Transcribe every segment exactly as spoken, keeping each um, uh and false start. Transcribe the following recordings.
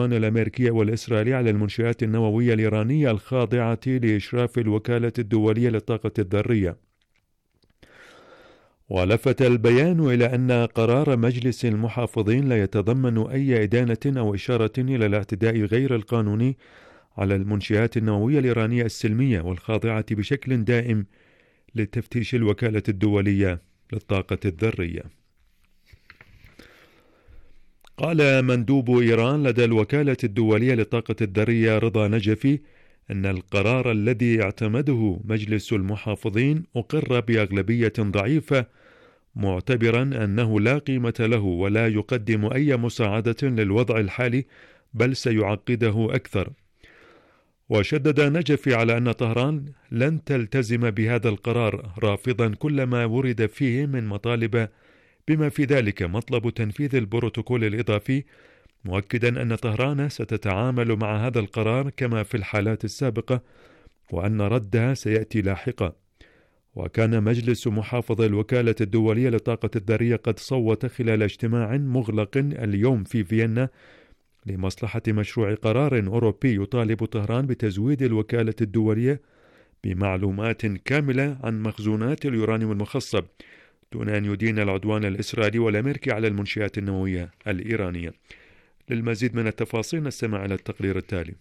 الأمريكية والإسرائيلية على المنشآت النووية الإيرانية الخاضعة لإشراف الوكالة الدولية للطاقة الذرية. ولفت البيان إلى أن قرار مجلس المحافظين لا يتضمن أي إدانة أو إشارة إلى الاعتداء غير القانوني على المنشآت النووية الإيرانية السلمية والخاضعة بشكل دائم لتفتيش الوكالة الدولية للطاقة الذرية. قال مندوب إيران لدى الوكالة الدولية للطاقة الذرية رضا نجفي أن القرار الذي اعتمده مجلس المحافظين أقر بأغلبية ضعيفة، معتبرا أنه لا قيمة له ولا يقدم أي مساعدة للوضع الحالي بل سيعقده أكثر. وشدد نجفي على أن طهران لن تلتزم بهذا القرار، رافضا كل ما ورد فيه من مطالب بما في ذلك مطلب تنفيذ البروتوكول الإضافي، مؤكدا أن طهران ستتعامل مع هذا القرار كما في الحالات السابقة وأن ردها سيأتي لاحقا. وكان مجلس محافظ الوكالة الدولية للطاقة الذرية قد صوت خلال اجتماع مغلق اليوم في فيينا لمصلحة مشروع قرار أوروبي يطالب طهران بتزويد الوكالة الدولية بمعلومات كاملة عن مخزونات اليورانيوم المخصب دون أن يدين العدوان الإسرائيلي والأمريكي على المنشآت النووية الإيرانية. للمزيد من التفاصيل نستمع إلى التقرير التالي.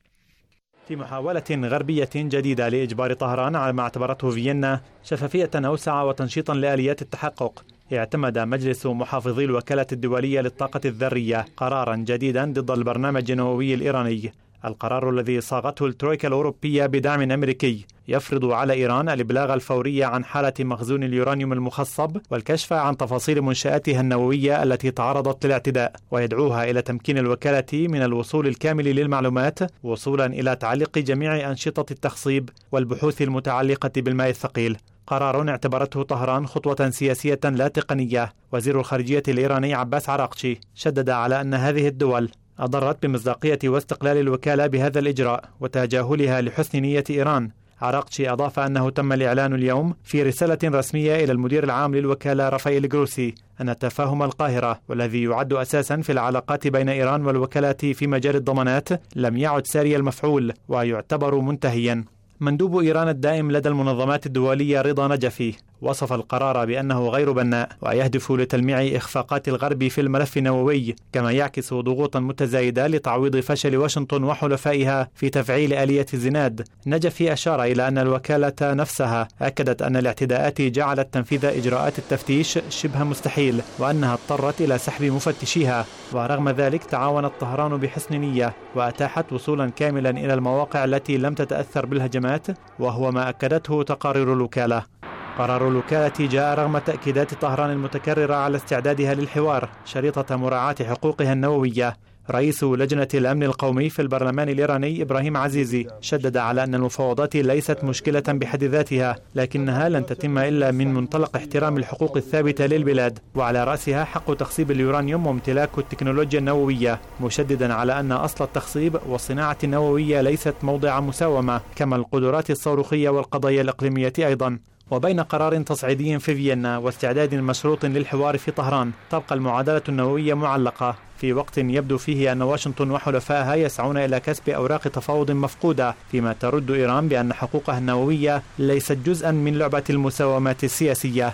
في محاولة غربية جديدة لإجبار طهران على ما اعتبرته فيينا شفافية أوسع وتنشيطا لآليات التحقق، اعتمد مجلس محافظي الوكالة الدولية للطاقة الذرية قرارا جديدا ضد البرنامج النووي الإيراني. القرار الذي صاغته الترويكا الأوروبية بدعم أمريكي يفرض على إيران الإبلاغ الفوري عن حالة مخزون اليورانيوم المخصب والكشف عن تفاصيل منشآتها النووية التي تعرضت للاعتداء، ويدعوها إلى تمكين الوكالة من الوصول الكامل للمعلومات وصولا إلى تعليق جميع أنشطة التخصيب والبحوث المتعلقة بالماء الثقيل. قرار اعتبرته طهران خطوة سياسية لا تقنية. وزير الخارجية الإيراني عباس عراقشي شدد على أن هذه الدول أضرت بمصداقية واستقلال الوكالة بهذا الإجراء وتجاهلها لحسن نية إيران. عراقشي أضاف أنه تم الإعلان اليوم في رسالة رسمية إلى المدير العام للوكالة رافائيل جروسي أن تفاهم القاهرة والذي يعد أساسا في العلاقات بين إيران والوكالة في مجال الضمانات لم يعد ساري المفعول ويعتبر منتهيا. مندوب إيران الدائم لدى المنظمات الدولية رضا نجفي وصف القرار بأنه غير بناء ويهدف لتلميع إخفاقات الغرب في الملف النووي، كما يعكس ضغوطا متزايدة لتعويض فشل واشنطن وحلفائها في تفعيل آلية الزناد. نجفي أشار إلى أن الوكالة نفسها أكدت أن الاعتداءات جعلت تنفيذ إجراءات التفتيش شبه مستحيل وأنها اضطرت إلى سحب مفتشيها، ورغم ذلك تعاونت طهران بحسن نية وأتاحت وصولا كاملا إلى المواقع التي لم تتأثر بالهجمات، وهو ما أكدته تقارير الوكالة. قرار الوكالة جاء رغم تأكيدات طهران المتكررة على استعدادها للحوار شريطة مراعاة حقوقها النووية. رئيس لجنة الأمن القومي في البرلمان الإيراني إبراهيم عزيزي شدد على أن المفاوضات ليست مشكلة بحد ذاتها، لكنها لن تتم إلا من منطلق احترام الحقوق الثابتة للبلاد، وعلى رأسها حق تخصيب اليورانيوم وامتلاك التكنولوجيا النووية، مشددا على أن أصل التخصيب والصناعة النووية ليست موضع مساومة، كما القدرات الصاروخية والقضايا الإقليمية أيضا. وبين قرار تصعيدي في فيينا واستعداد مشروط للحوار في طهران، تبقى المعادلة النووية معلقة في وقت يبدو فيه أن واشنطن وحلفائها يسعون إلى كسب أوراق تفاوض مفقودة، فيما ترد إيران بأن حقوقها النووية ليست جزءا من لعبة المساومات السياسية.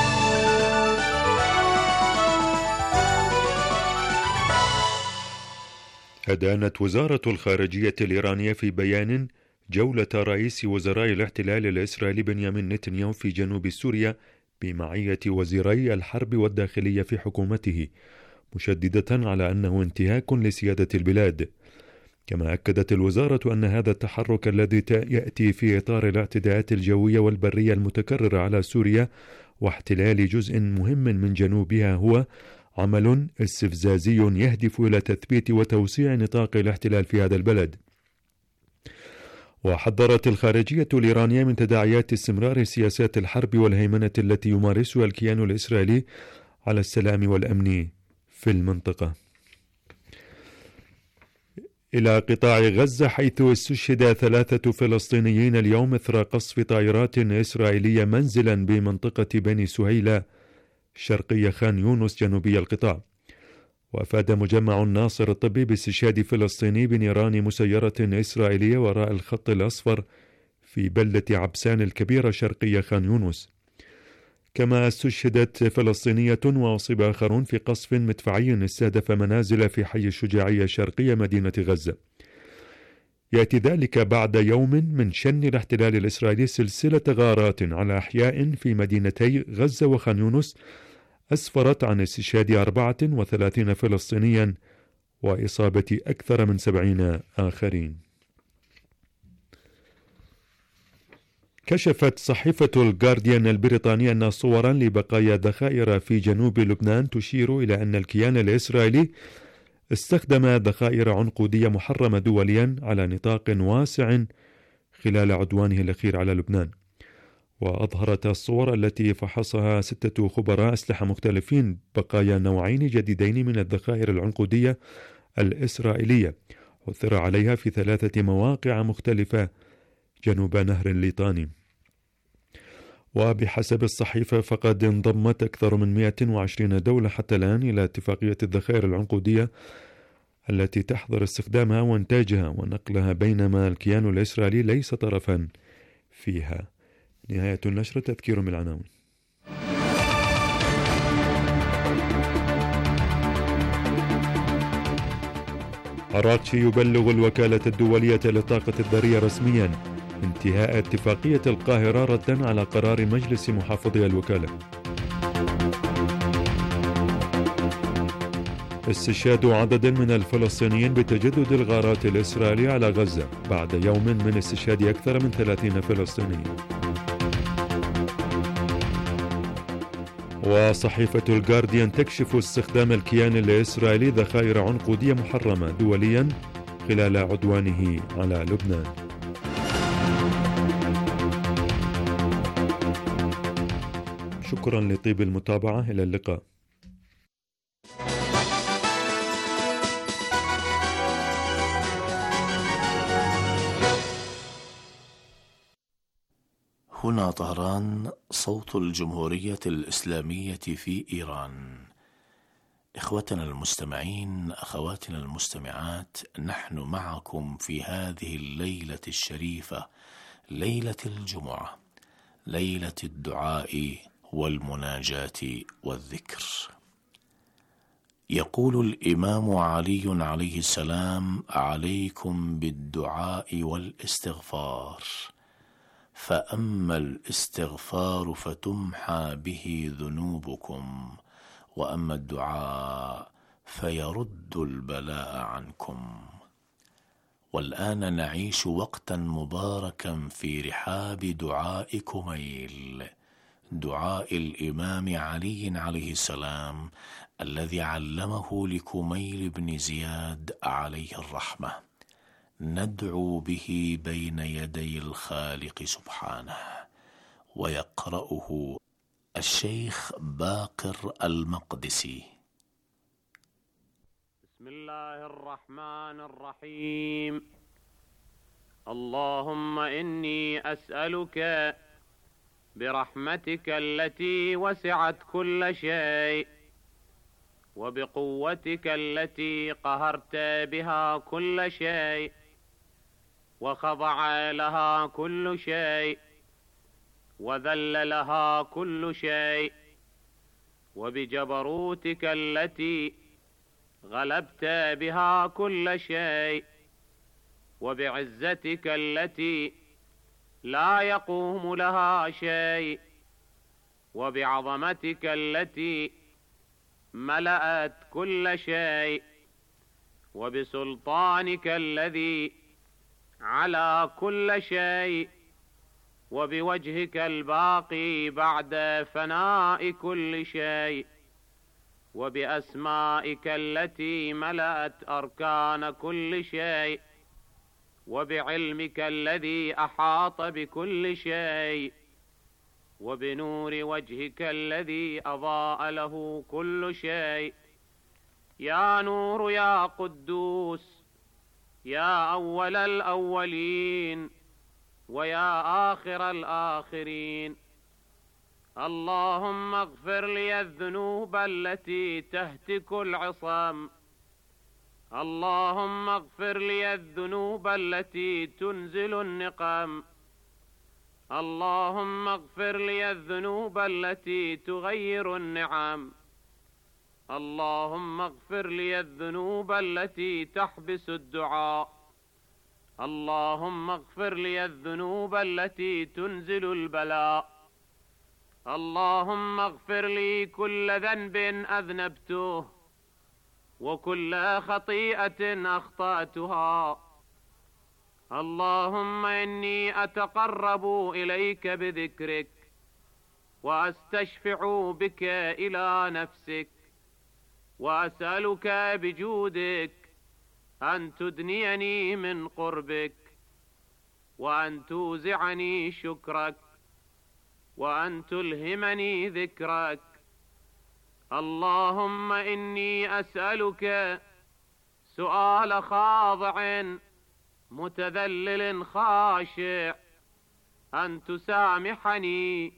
أدانت وزارة الخارجية الإيرانية في بيان جولة رئيس وزراء الاحتلال الإسرائيلي بنيامين نتنياهو في جنوب سوريا بمعية وزيري الحرب والداخلية في حكومته، مشددة على أنه انتهاك لسيادة البلاد. كما أكدت الوزارة أن هذا التحرك الذي يأتي في إطار الاعتداءات الجوية والبرية المتكررة على سوريا واحتلال جزء مهم من جنوبها هو عمل استفزازي يهدف إلى تثبيت وتوسيع نطاق الاحتلال في هذا البلد. وحذرت الخارجية الإيرانية من تداعيات استمرار سياسات الحرب والهيمنة التي يمارسها الكيان الإسرائيلي على السلام والأمن في المنطقة. إلى قطاع غزة، حيث استشهد ثلاثة فلسطينيين اليوم إثر قصف طائرات إسرائيلية منزلا بمنطقة بني سهيلة شرقي خان يونس جنوبي القطاع. وأفاد مجمع الناصر الطبي باستشهاد فلسطيني بنيران مسيرة إسرائيلية وراء الخط الأصفر في بلدة عبسان الكبيرة شرقية خان يونس. كما استشهدت فلسطينية وأصيب آخرون في قصف مدفعي استهدف منازل في حي الشجاعية شرقية مدينة غزة. يأتي ذلك بعد يوم من شن الاحتلال الإسرائيلي سلسلة غارات على أحياء في مدينتي غزة وخان يونس أسفرت عن استشهاد أربعة وثلاثين فلسطينيا وإصابة أكثر من سبعين آخرين. كشفت صحيفة الجارديان البريطانية أن صورا لبقايا ذخائر في جنوب لبنان تشير إلى أن الكيان الإسرائيلي استخدم ذخائر عنقودية محرمة دوليا على نطاق واسع خلال عدوانه الأخير على لبنان. وأظهرت الصور التي فحصها ستة خبراء أسلحة مختلفين بقايا نوعين جديدين من الذخائر العنقودية الإسرائيلية عثر عليها في ثلاثة مواقع مختلفة جنوب نهر الليطاني. وبحسب الصحيفة فقد انضمت أكثر من مئة وعشرين دولة حتى الآن إلى اتفاقية الذخائر العنقودية التي تحظر استخدامها وإنتاجها ونقلها، بينما الكيان الإسرائيلي ليس طرفا فيها. نهاية النشر. تذكير بالعناوين. عراقشي يبلغ الوكالة الدولية للطاقة الذرية رسميا انتهاء اتفاقية القاهرة ردا على قرار مجلس محافظي الوكالة. استشهاد عدد من الفلسطينيين بتجدد الغارات الإسرائيلية على غزة بعد يوم من استشهاد أكثر من ثلاثين فلسطينيا. وصحيفة الجارديان تكشف استخدام الكيان الإسرائيلي ذخائر عنقودية محرمة دوليا خلال عدوانه على لبنان. شكرا لطيب المتابعة. إلى اللقاء. هنا طهران، صوت الجمهورية الإسلامية في إيران. إخوتنا المستمعين، أخواتنا المستمعات، نحن معكم في هذه الليلة الشريفة، ليلة الجمعة، ليلة الدعاء والمناجاة والذكر. يقول الإمام علي عليه السلام: عليكم بالدعاء والاستغفار، فأما الاستغفار فتمحى به ذنوبكم، وأما الدعاء فيرد البلاء عنكم. والآن نعيش وقتا مباركا في رحاب دعاء كميل، دعاء الإمام علي عليه السلام الذي علمه لكميل بن زياد عليه الرحمة، ندعو به بين يدي الخالق سبحانه. ويقرأه الشيخ باقر المقدسي. بسم الله الرحمن الرحيم. اللهم إني أسألك برحمتك التي وسعت كل شيء، وبقوتك التي قهرت بها كل شيء، وخضع لها كل شيء، وذل لها كل شيء، وبجبروتك التي غلبت بها كل شيء، وبعزتك التي لا يقوم لها شيء، وبعظمتك التي ملأت كل شيء، وبسلطانك الذي على كل شيء، وبوجهك الباقي بعد فناء كل شيء، وبأسمائك التي ملأت أركان كل شيء، وبعلمك الذي أحاط بكل شيء، وبنور وجهك الذي أضاء له كل شيء. يا نور يا قدوس، يا أول الأولين ويا آخر الآخرين، اللهم اغفر لي الذنوب التي تهتك العصام. اللهم اغفر لي الذنوب التي تنزل النقام. اللهم اغفر لي الذنوب التي تغير النعام. اللهم اغفر لي الذنوب التي تحبس الدعاء. اللهم اغفر لي الذنوب التي تنزل البلاء. اللهم اغفر لي كل ذنب أذنبته وكل خطيئة أخطأتها. اللهم إني أتقرب إليك بذكرك وأستشفع بك إلى نفسك، وأسألك بجودك أن تدنيني من قربك، وأن توزعني شكرك، وأن تلهمني ذكرك. اللهم إني أسألك سؤال خاضع متذلل خاشع أن تسامحني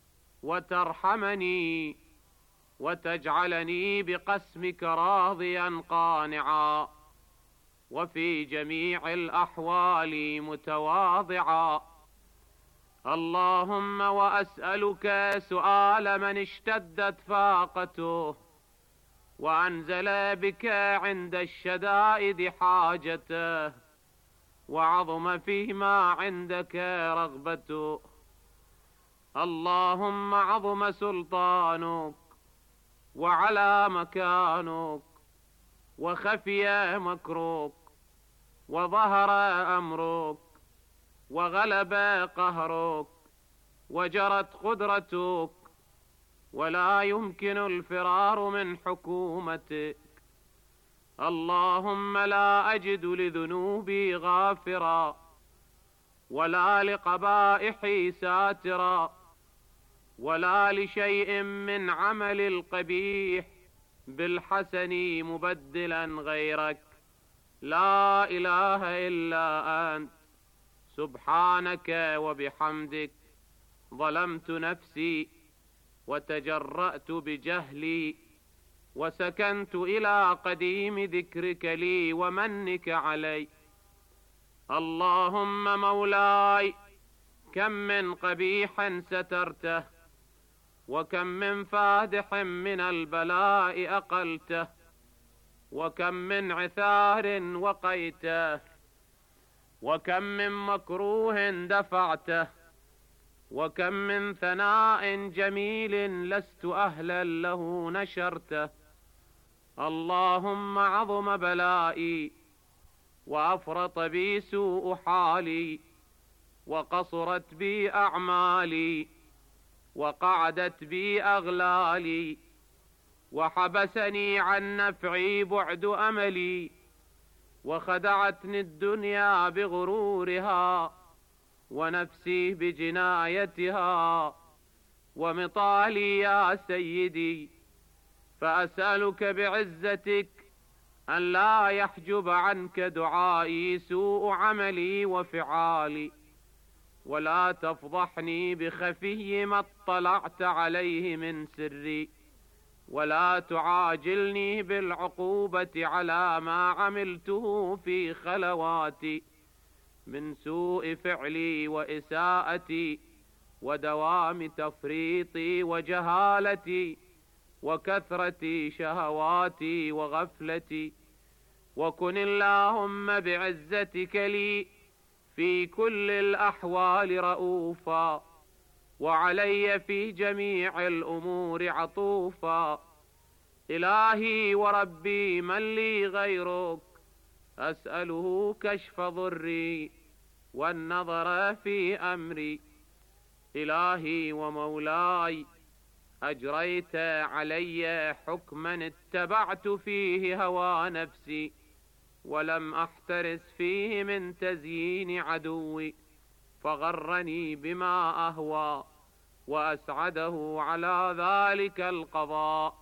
وترحمني وتجعلني بقسمك راضيا قانعا، وفي جميع الأحوال متواضعا. اللهم وأسألك سؤال من اشتدت فاقته وأنزل بك عند الشدائد حاجته وعظم فيما عندك رغبته. اللهم عظم سلطانك وعلى مكانك وخفي مكرك وظهر أمرك وغلب قهرك وجرت قدرتك، ولا يمكن الفرار من حكومتك. اللهم لا أجد لذنوبي غافرا ولا لقبائحي ساترا ولا لشيء من عمل القبيح بالحسن مبدلا غيرك. لا إله إلا أنت سبحانك وبحمدك ظلمت نفسي وتجرأت بجهلي وسكنت إلى قديم ذكرك لي ومنك علي. اللهم مولاي كم من قبيح سترته وكم من فادح من البلاء أقلته وكم من عثار وقيته وكم من مكروه دفعته وكم من ثناء جميل لست أهلا له نشرته. اللهم عظم بلائي وأفرط بي سوء حالي وقصرت بي أعمالي وقعدت بي أغلالي وحبسني عن نفعي بعد أملي وخدعتني الدنيا بغرورها ونفسي بجنايتها ومطالي يا سيدي. فأسألك بعزتك أن لا يحجب عنك دعائي سوء عملي وفعالي، ولا تفضحني بخفي ما اطلعت عليه من سري، ولا تعاجلني بالعقوبة على ما عملته في خلواتي من سوء فعلي وإساءتي ودوام تفريطي وجهالتي وكثرة شهواتي وغفلتي. وكن اللهم بعزتك لي في كل الأحوال رؤوفا، وعلي في جميع الأمور عطوفا. إلهي وربي من لي غيرك، أسأله كشف ضري والنظر في أمري. إلهي ومولاي أجريت علي حكما اتبعت فيه هوى نفسي ولم أحترس فيه من تزيين عدوي، فغرني بما أهوى وأسعده على ذلك القضاء،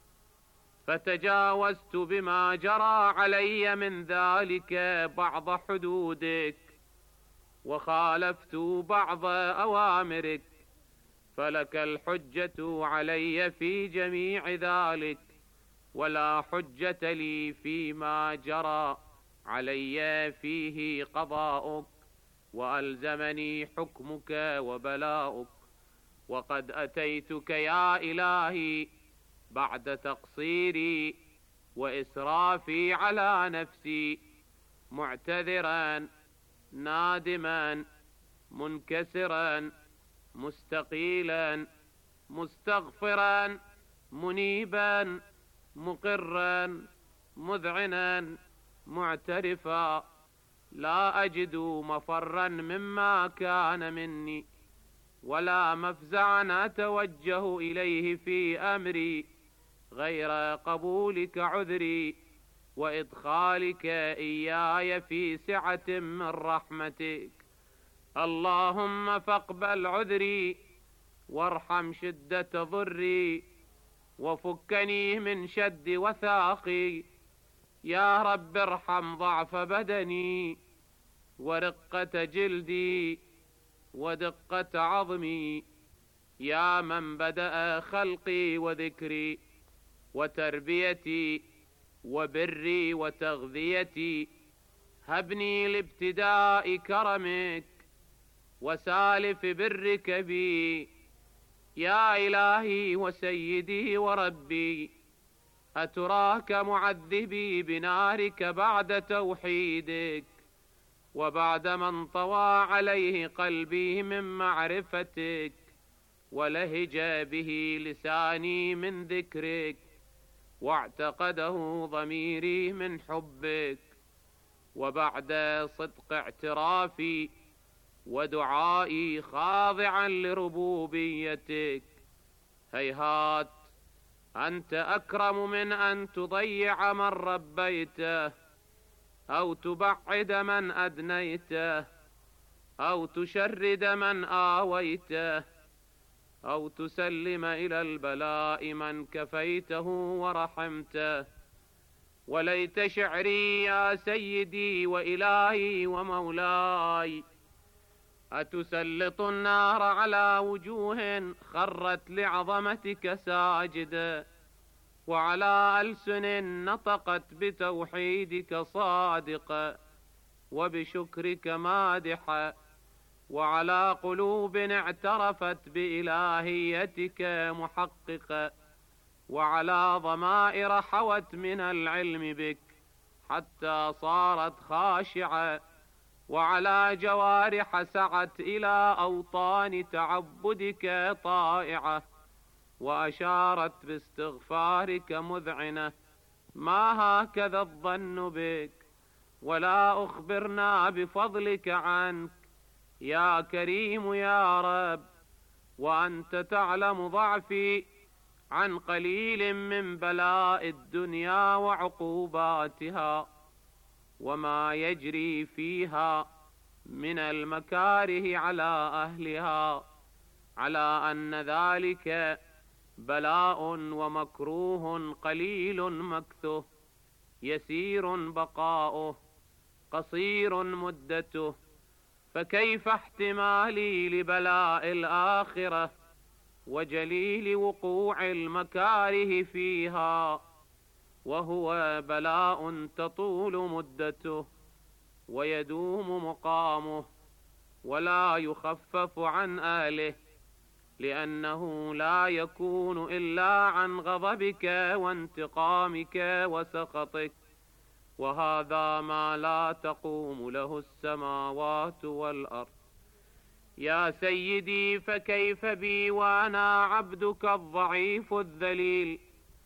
فتجاوزت بما جرى علي من ذلك بعض حدودك وخالفت بعض أوامرك، فلك الحجة علي في جميع ذلك، ولا حجة لي فيما جرى علي فيه قضاؤك، وألزمني حكمك وبلاؤك. وقد أتيتك يا إلهي بعد تقصيري وإسرافي على نفسي، معتذرا نادما منكسرا مستقيلا مستغفرا منيبا مقرا مذعنا معترفا، لا أجد مفرا مما كان مني، ولا مفزعا أتوجه إليه في أمري غير قبولك عذري، وإدخالك إياي في سعة من رحمتك. اللهم فاقبل عذري، وارحم شدة ضري، وفكني من شد وثاقي. يا رب ارحم ضعف بدني، ورقة جلدي، ودقة عظمي. يا من بدأ خلقي وذكري وتربيتي وبري وتغذيتي، هبني لابتداء كرمك وسالف برك بي. يا إلهي وسيدي وربي، أتراك معذبي بنارك بعد توحيدك، وبعد ما انطوى عليه قلبي من معرفتك، ولهج به لساني من ذكرك، واعتقده ضميري من حبك، وبعد صدق اعترافي ودعائي خاضعا لربوبيتك. هيهات، أنت أكرم من أن تضيع من ربيته، أو تبعد من أدنيته، أو تشرد من آويته، أو تسلم إلى البلاء من كفيته ورحمته. وليت شعري يا سيدي وإلهي ومولاي، أتسلط النار على وجوه خرت لعظمتك ساجدة، وعلى ألسن نطقت بتوحيدك صادقة، وبشكرك مادحة، وعلى قلوب اعترفت بإلهيتك محققة، وعلى ضمائر حوت من العلم بك حتى صارت خاشعة، وعلى جوارح سعت إلى أوطان تعبدك طائعة، وأشارت باستغفارك مذعنة. ما هكذا الظن بك، ولا أخبرنا بفضلك عنك يا كريم يا رب، وأنت تعلم ضعفي عن قليل من بلاء الدنيا وعقوباتها، وما يجري فيها من المكاره على أهلها، على أن ذلك بلاء ومكروه قليل مكثه، يسير بقاؤه، قصير مدته. فكيف احتمالي لبلاء الآخرة وجليل وقوع المكاره فيها، وهو بلاء تطول مدته ويدوم مقامه، ولا يخفف عن أهله، لأنه لا يكون إلا عن غضبك وانتقامك وسخطك، وهذا ما لا تقوم له السماوات والأرض. يا سيدي، فكيف بي وأنا عبدك الضعيف الذليل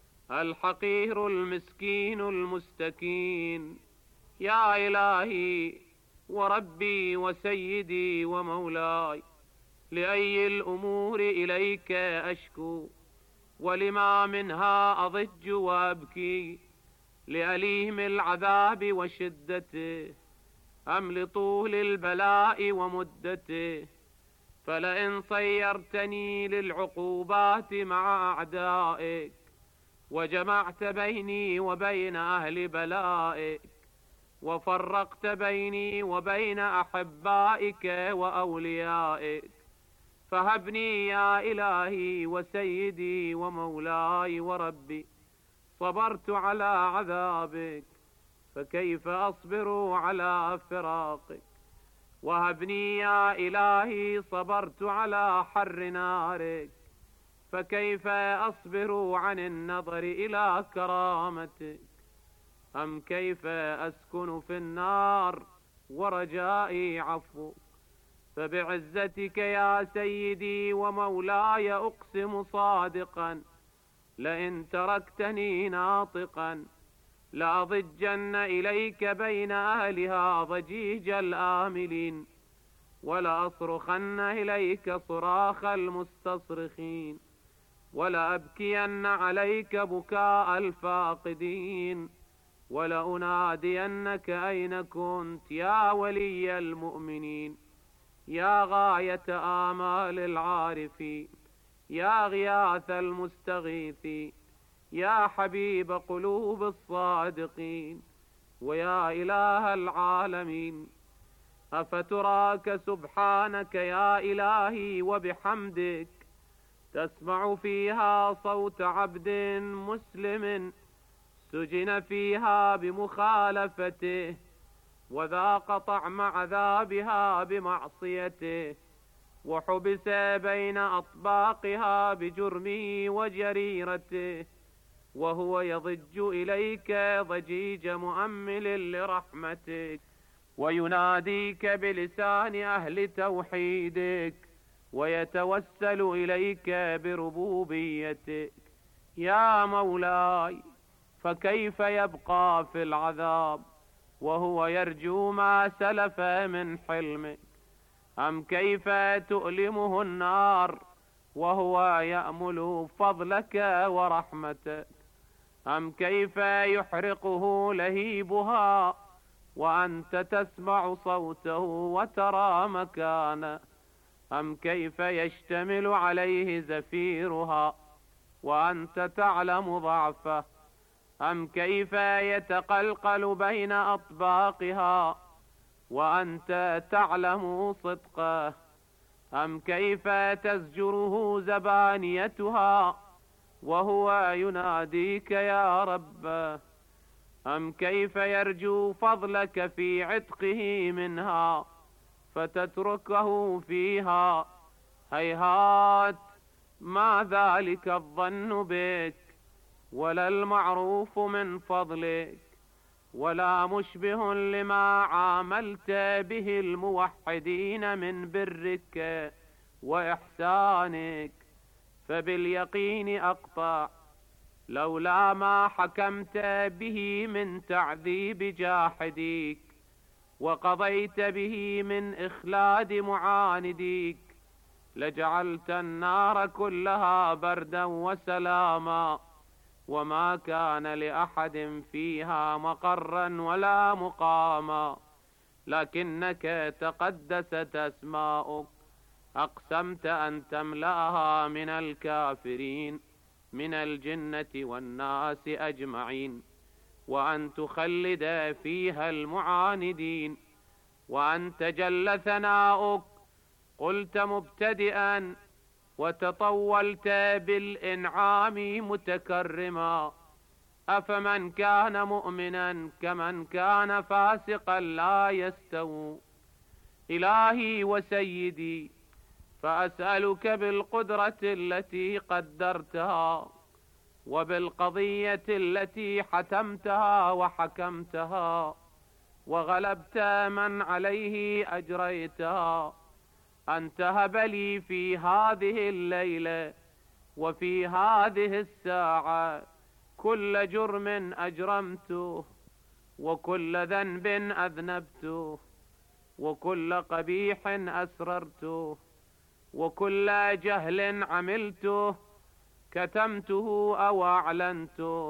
الحقير المسكين المستكين؟ يا إلهي وربي وسيدي ومولاي، لأي الأمور إليك أشكو، ولما منها أضج وأبكي؟ لأليم العذاب وشدته، أم لطول البلاء ومدته؟ فلئن صيرتني للعقوبات مع أعدائك، وجمعت بيني وبين أهل بلائك، وفرقت بيني وبين أحبائك وأوليائك، فهبني يا إلهي وسيدي ومولاي وربي، صبرت على عذابك فكيف أصبر على فراقك. وهبني يا إلهي صبرت على حر نارك فكيف أصبر عن النظر إلى كرامتك. أم كيف أسكن في النار ورجائي عفوك. فبعزتك يا سيدي ومولاي أقسم صادقا، لئن تركتني ناطقا لأضجن إليك بين أهلها ضجيج الآملين، ولأصرخن إليك صراخ المستصرخين، ولأبكين عليك بكاء الفاقدين، ولأنادينك أين كنت يا ولي المؤمنين، يا غاية آمال العارفين، يا غياث المستغيثين، يا حبيب قلوب الصادقين، ويا إله العالمين. أفتراك سبحانك يا إلهي وبحمدك تسمع فيها صوت عبد مسلم سجن فيها بمخالفته وذاق طعم عذابها بمعصيته، وحبس بين أطباقها بجرمه وجريرته، وهو يضج إليك ضجيج مؤمل لرحمتك، ويناديك بلسان أهل توحيدك، ويتوسل إليك بربوبيتك. يا مولاي، فكيف يبقى في العذاب وهو يرجو ما سلف من حلمك؟ أم كيف تؤلمه النار وهو يأمل فضلك ورحمتك؟ أم كيف يحرقه لهيبها وأنت تسمع صوته وترى مكانه؟ أم كيف يشتمل عليه زفيرها وأنت تعلم ضعفه؟ أم كيف يتقلقل بين أطباقها وأنت تعلم صدقه؟ أم كيف تزجره زبانيتها وهو يناديك يا ربه؟ أم كيف يرجو فضلك في عتقه منها فتتركه فيها؟ هيهات، ما ذلك الظن بك ولا المعروف من فضلك، ولا مشبه لما عاملت به الموحدين من برك وإحسانك. فباليقين أقطع لولا ما حكمت به من تعذيب جاحديك وقضيت به من إخلاد معانديك لجعلت النار كلها بردا وسلاما، وما كان لأحد فيها مقرا ولا مقاما، لكنك تقدست أسماؤك أقسمت أن تملأها من الكافرين من الجنة والناس أجمعين، وأن تخلد فيها المعاندين، وأن تجل ثناؤك قلت مبتدئا وتطولت بالإنعام متكرما. أفمن كان مؤمنا كمن كان فاسقا لا يستوون. إلهي وسيدي، فأسألك بالقدرة التي قدرتها وبالقضية التي حتمتها وحكمتها وغلبت من عليه أجريتها، أن تهب لي في هذه الليلة وفي هذه الساعة كل جرم أجرمته وكل ذنب أذنبته وكل قبيح أسررته وكل جهل عملته، كتمته أو أعلنته،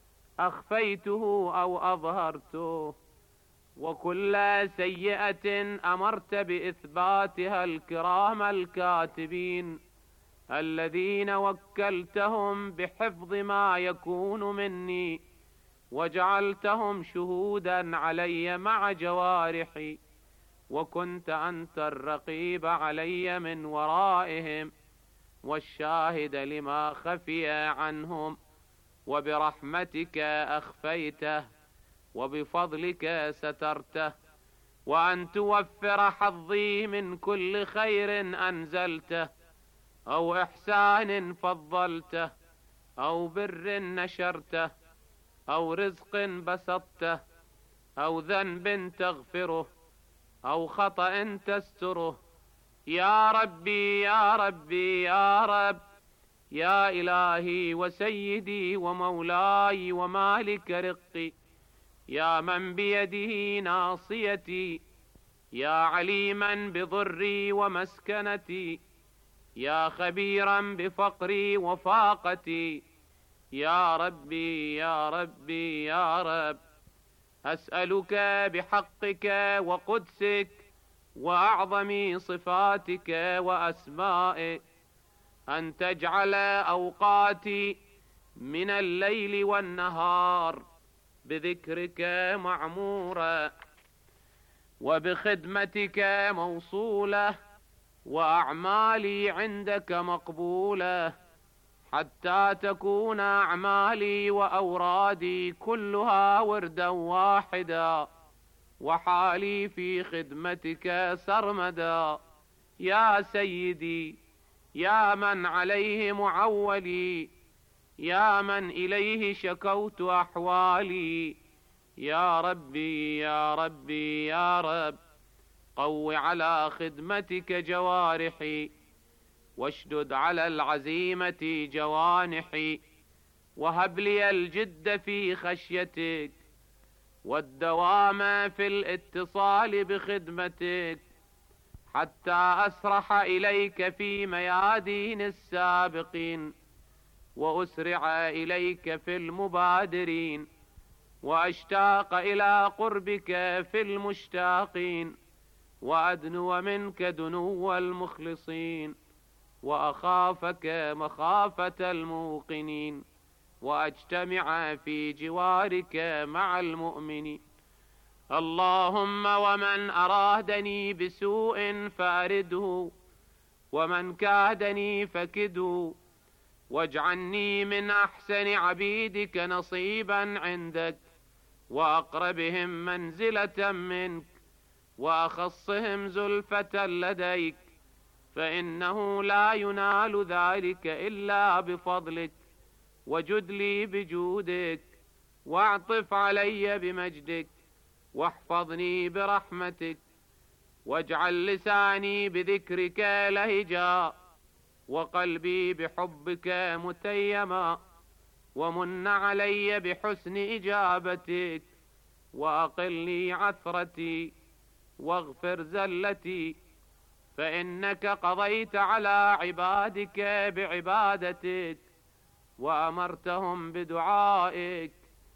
أخفيته أو أظهرته، وكل سيئة أمرت بإثباتها الكرام الكاتبين الذين وكلتهم بحفظ ما يكون مني وجعلتهم شهودا علي مع جوارحي، وكنت أنت الرقيب علي من ورائهم والشاهد لما خفي عنهم، وبرحمتك أخفيته وبفضلك سترته، وأن توفر حظي من كل خير أنزلته أو إحسان فضلته أو بر نشرته أو رزق بسطته أو ذنب تغفره أو خطأ تستره. يا ربي يا ربي يا رب، يا إلهي وسيدي ومولاي ومالك رقي، يا من بيده ناصيتي، يا عليما بضري ومسكنتي، يا خبيرا بفقري وفاقتي. يا ربي يا ربي يا رب، أسألك بحقك وقدسك وأعظم صفاتك وأسمائك أن تجعل أوقاتي من الليل والنهار بذكرك معمورة وبخدمتك موصولة وأعمالي عندك مقبولة، حتى تكون أعمالي وأورادي كلها وردا واحدا، وحالي في خدمتك سرمدا. يا سيدي، يا من عليه معولي، يا من إليه شكوت أحوالي، يا ربي يا ربي يا رب، قو على خدمتك جوارحي، واشدد على العزيمة جوانحي، وهب لي الجد في خشيتك والدوام في الاتصال بخدمتك، حتى أسرح إليك في ميادين السابقين، وأسرع إليك في المبادرين، وأشتاق إلى قربك في المشتاقين، وأدنو منك دنو المخلصين، وأخافك مخافة الموقنين، وأجتمع في جوارك مع المؤمنين. اللهم ومن أرادني بسوء فأرده، ومن كادني فكده، واجعلني من أحسن عبيدك نصيبا عندك، وأقربهم منزلة منك، وأخصهم زلفة لديك، فإنه لا ينال ذلك إلا بفضلك، وجد لي بجودك، واعطف علي بمجدك، واحفظني برحمتك، واجعل لساني بذكرك لهجا، وقلبي بحبك متيما، ومن علي بحسن إجابتك، وأقلني عثرتي، واغفر زلتي، فإنك قضيت على عبادك بعبادتك، وأمرتهم بدعائك،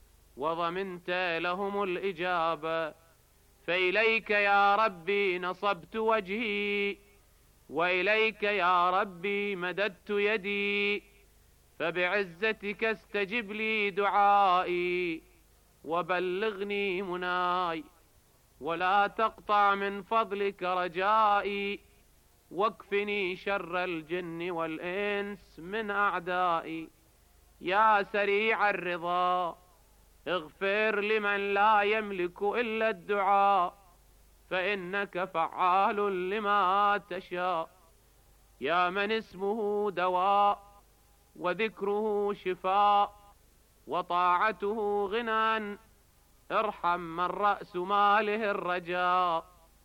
وضمنت لهم الإجابة. فإليك يا ربي نصبت وجهي، وإليك يا ربي مددت يدي، فبعزتك استجب لي دعائي، وبلغني مناي، ولا تقطع من فضلك رجائي، واكفني شر الجن والإنس من أعدائي. يا سريع الرضا، اغفر لمن لا يملك إلا الدعاء، فإنك فعال لما تشاء. يا من اسمه دواء، وذكره شفاء، وطاعته غنى، ارحم من رأس ماله الرجاء،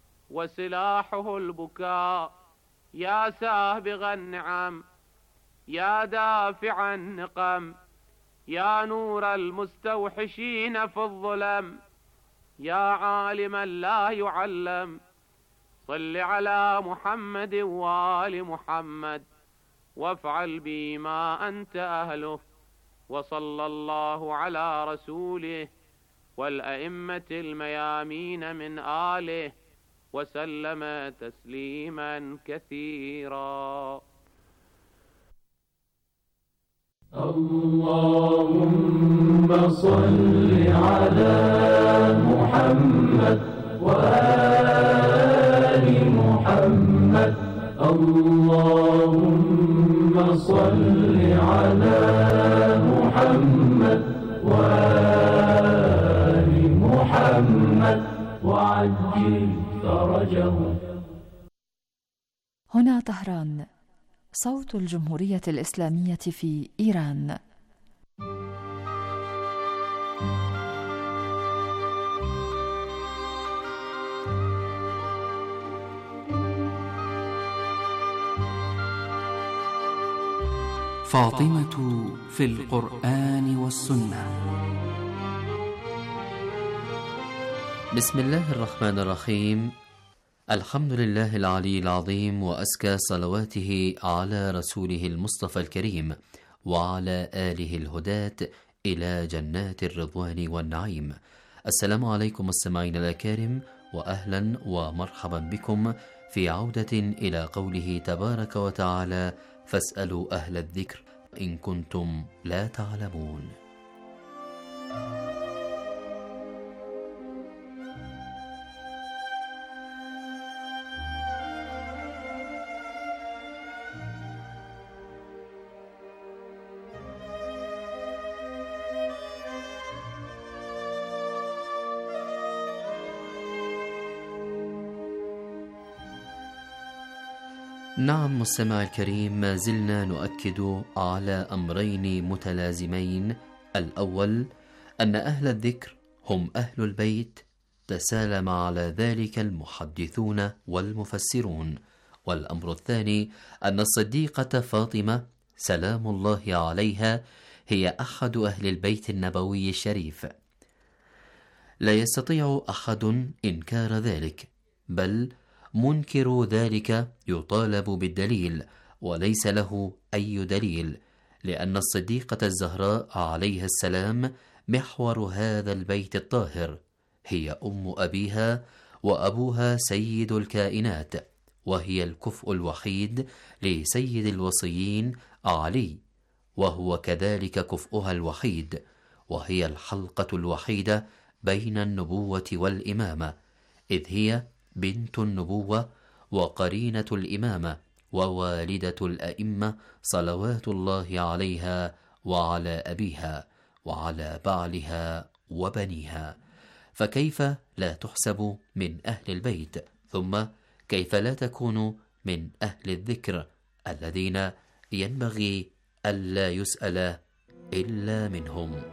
وسلاحه البكاء. يا سابغ النعم، يا دافع النقم، يا نور المستوحشين في الظلم، يا عالما لا يعلم، صل على محمد وآل محمد، وافعل بي ما أنت أهله. وصلى الله على رسوله والأئمة الميامين من آله، وسلم تسليما كثيرا. اللهم صل على محمد وآل صل على محمد وآل محمد وعجل فرجهم. هنا طهران، صوت الجمهورية الإسلامية في إيران. فاطمة في القرآن والسنة. بسم الله الرحمن الرحيم. الحمد لله العلي العظيم، وأزكى صلواته على رسوله المصطفى الكريم وعلى آله الهداة إلى جنات الرضوان والنعيم. السلام عليكم مستمعين الأكارم، وأهلا ومرحبا بكم في عودة إلى قوله تبارك وتعالى: فاسألوا أهل الذكر إن كنتم لا تعلمون. نعم مستمع الكريم، ما زلنا نؤكد على أمرين متلازمين. الأول أن أهل الذكر هم أهل البيت، تسالم على ذلك المحدثون والمفسرون. والأمر الثاني أن الصديقة فاطمة سلام الله عليها هي أحد أهل البيت النبوي الشريف. لا يستطيع أحد إنكار ذلك، بل منكر ذلك يطالب بالدليل، وليس له أي دليل، لأن الصديقة الزهراء عليها السلام محور هذا البيت الطاهر، هي أم أبيها، وأبوها سيد الكائنات، وهي الكفء الوحيد لسيد الوصيين علي، وهو كذلك كفؤها الوحيد، وهي الحلقة الوحيدة بين النبوة والإمامة، إذ هي بنت النبوة وقرينة الإمامة ووالدة الأئمة صلوات الله عليها وعلى أبيها وعلى بعلها وبنيها، فكيف لا تحسب من أهل البيت؟ ثم كيف لا تكون من أهل الذكر الذين ينبغي ألا يسأل إلا منهم؟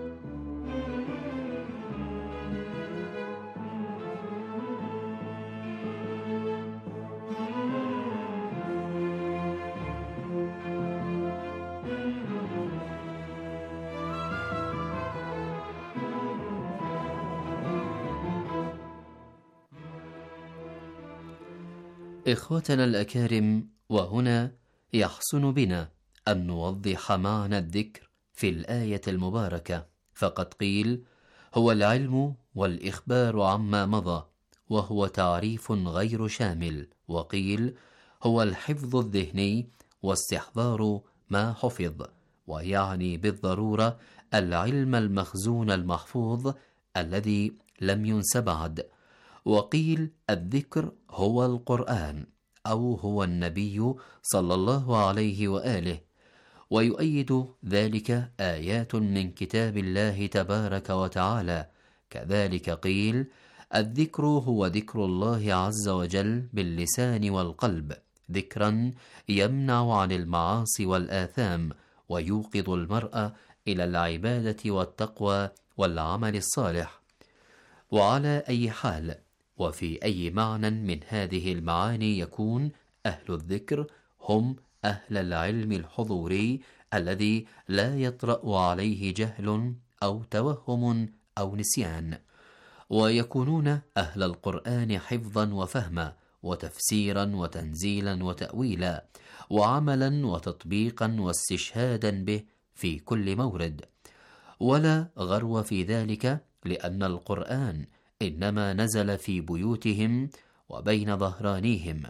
إخوتنا الأكارم، وهنا يحسن بنا أن نوضح معنى الذكر في الآية المباركة، فقد قيل: هو العلم والإخبار عما مضى، وهو تعريف غير شامل. وقيل: هو الحفظ الذهني واستحضار ما حفظ، ويعني بالضرورة العلم المخزون المحفوظ الذي لم ينس بعد. وقيل: الذكر هو القرآن، أو هو النبي صلى الله عليه وآله، ويؤيد ذلك آيات من كتاب الله تبارك وتعالى. كذلك قيل: الذكر هو ذكر الله عز وجل باللسان والقلب، ذكرا يمنع عن المعاصي والآثام، ويوقظ المرء إلى العبادة والتقوى والعمل الصالح. وعلى أي حال وفي أي معنى من هذه المعاني يكون أهل الذكر هم أهل العلم الحضوري الذي لا يطرأ عليه جهل أو توهم أو نسيان، ويكونون أهل القرآن حفظا وفهما وتفسيرا وتنزيلا وتأويلا وعملا وتطبيقا واستشهادا به في كل مورد. ولا غرو في ذلك، لأن القرآن إنما نزل في بيوتهم وبين ظهرانيهم،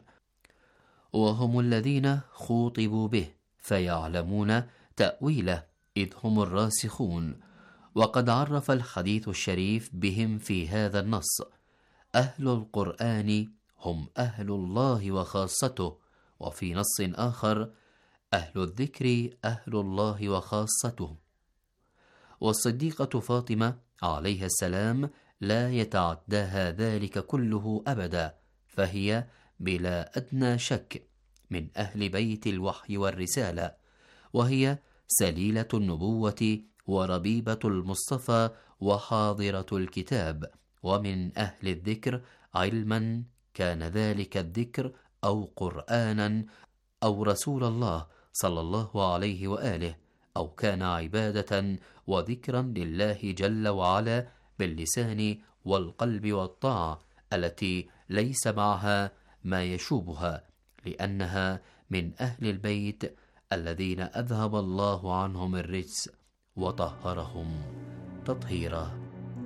وهم الذين خوطبوا به فيعلمون تأويله، إذ هم الراسخون. وقد عرف الحديث الشريف بهم في هذا النص: أهل القرآن هم أهل الله وخاصته. وفي نص آخر: أهل الذكر أهل الله وخاصته. والصديقة فاطمة عليها السلام لا يتعداها ذلك كله أبدا، فهي بلا أدنى شك من أهل بيت الوحي والرسالة، وهي سليلة النبوة وربيبة المصطفى وحاضرة الكتاب، ومن أهل الذكر علما كان ذلك الذكر أو قرآنا أو رسول الله صلى الله عليه وآله، أو كان عبادة وذكرا لله جل وعلا باللسان والقلب والطاعة التي ليس معها ما يشوبها، لأنها من أهل البيت الذين أذهب الله عنهم الرجس وطهرهم تطهيرا.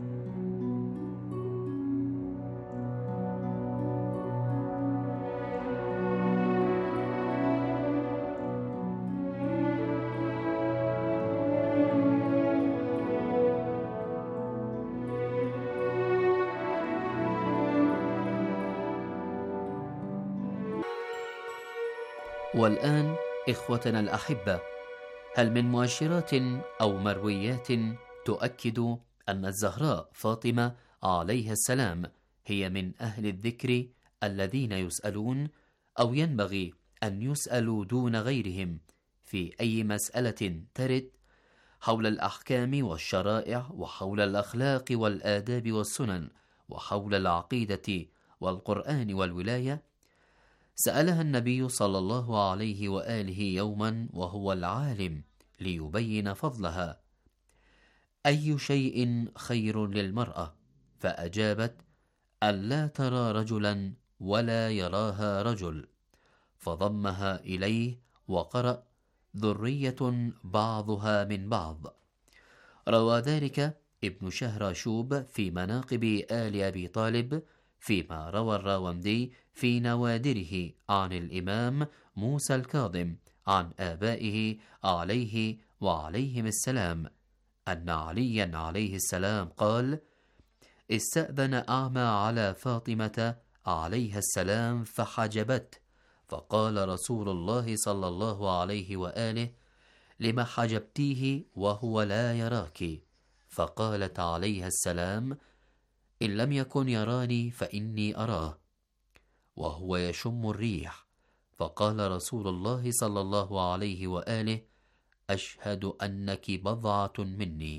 والآن إخوتنا الأحبة، هل من مؤشرات أو مرويات تؤكد أن الزهراء فاطمة عليها السلام هي من أهل الذكر الذين يسألون، أو ينبغي أن يسألوا دون غيرهم في أي مسألة ترد حول الأحكام والشرائع، وحول الأخلاق والآداب والسنن، وحول العقيدة والقرآن والولاية؟ سألها النبي صلى الله عليه وآله يوما وهو العالم ليبين فضلها: أي شيء خير للمرأة؟ فأجابت: أن لا ترى رجلا ولا يراها رجل، فضمها إليه وقرأ: ذرية بعضها من بعض. روى ذلك ابن شهراشوب في مناقب آل أبي طالب، فيما روى الراوندي في نوادره عن الإمام موسى الكاظم عن آبائه عليه وعليهم السلام أن عليا عليه السلام قال: استأذن أعمى على فاطمة عليها السلام فحجبت، فقال رسول الله صلى الله عليه وآله: لما حجبتيه وهو لا يراك؟ فقالت عليها السلام: إن لم يكن يراني فإني أراه وهو يشم الريح. فقال رسول الله صلى الله عليه وآله: أشهد أنك بضعة مني.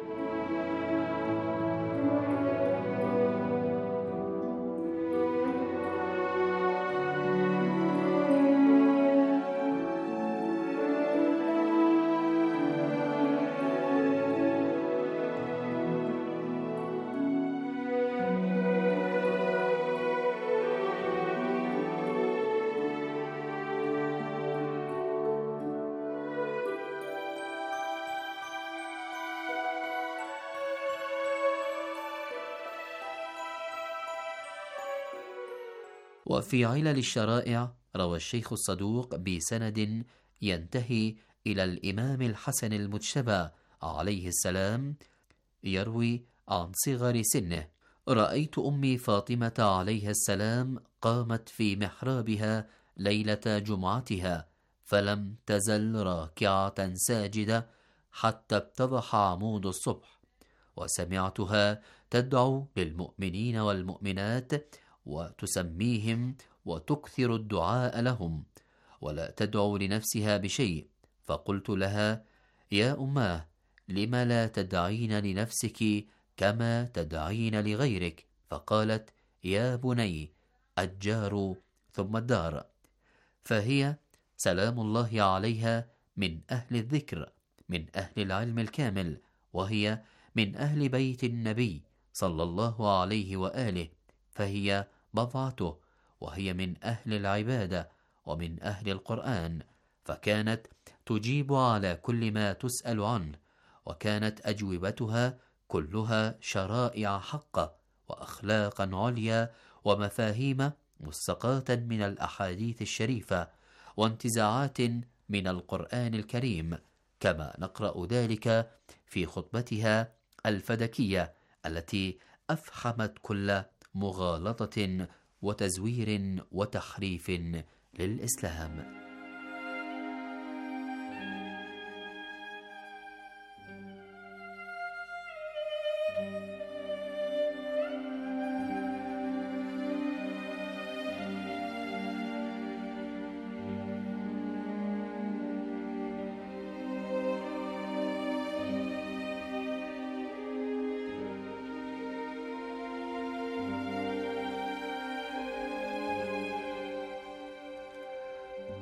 وفي علل الشرائع روى الشيخ الصدوق بسند ينتهي إلى الإمام الحسن المجتبى عليه السلام يروي عن صغر سنه: رأيت أمي فاطمة عليها السلام قامت في محرابها ليلة جمعتها، فلم تزل راكعة ساجدة حتى اتضح عمود الصبح، وسمعتها تدعو للمؤمنين والمؤمنات وتسميهم وتكثر الدعاء لهم، ولا تدعو لنفسها بشيء. فقلت لها: يا أماه، لم لا تدعين لنفسك كما تدعين لغيرك؟ فقالت: يا بني، الجار ثم الدار. فهي سلام الله عليها من أهل الذكر، من أهل العلم الكامل، وهي من أهل بيت النبي صلى الله عليه وآله، فهي بضعته، وهي من أهل العبادة ومن أهل القرآن، فكانت تجيب على كل ما تسأل عنه، وكانت أجوبتها كلها شرائع حقة وأخلاقا عليا ومفاهيم مستقاة من الأحاديث الشريفة وانتزاعات من القرآن الكريم، كما نقرأ ذلك في خطبتها الفدكية التي أفحمت كل مغالطة وتزوير وتحريف للإسلام.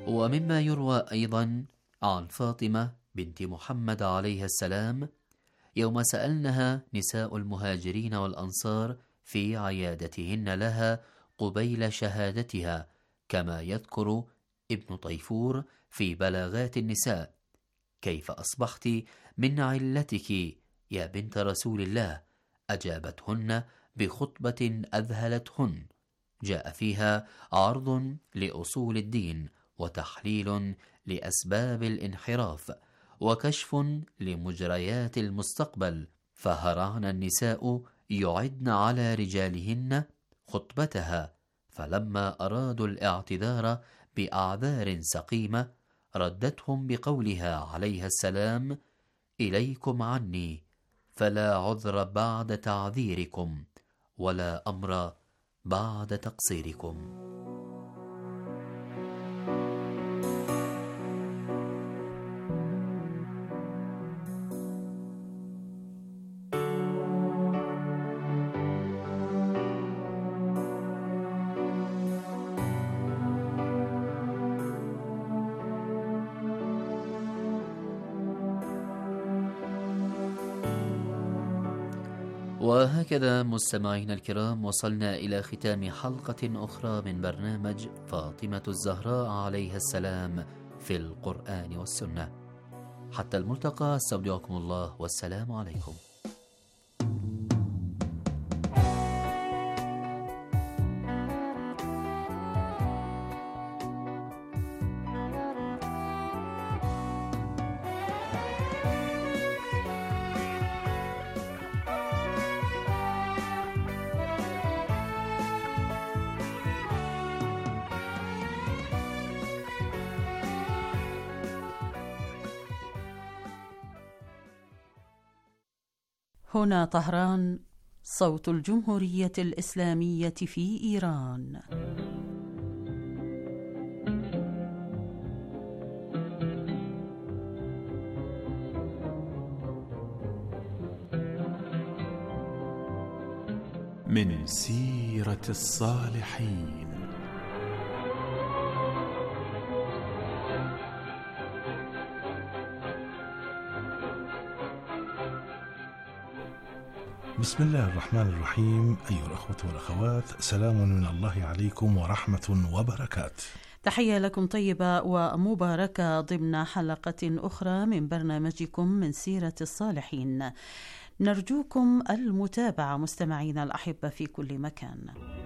ومما يروى أيضا عن فاطمة بنت محمد عليه السلام يوم سألنها نساء المهاجرين والأنصار في عيادتهن لها قبيل شهادتها، كما يذكر ابن طيفور في بلاغات النساء: كيف أصبحت من علتك يا بنت رسول الله؟ أجابتهن بخطبة أذهلتهن جاء فيها عرض لأصول الدين، وتحليل لأسباب الانحراف، وكشف لمجريات المستقبل، فهرعن النساء يعدن على رجالهن خطبتها، فلما أرادوا الاعتذار بأعذار سقيمة ردتهم بقولها عليها السلام: إليكم عني، فلا عذر بعد تعذيركم، ولا أمر بعد تقصيركم. وهكذا مستمعينا الكرام وصلنا إلى ختام حلقة أخرى من برنامج فاطمة الزهراء عليها السلام في القرآن والسنة. حتى الملتقى، استودعكم الله والسلام عليكم. هنا طهران، صوت الجمهورية الإسلامية في إيران. من سيرة الصالحين. بسم الله الرحمن الرحيم. أيها الأخوة والأخوات، سلام من الله عليكم ورحمة وبركاته. تحية لكم طيبة ومباركة ضمن حلقة أخرى من برنامجكم من سيرة الصالحين. نرجوكم المتابعة مستمعينا الأحبة في كل مكان.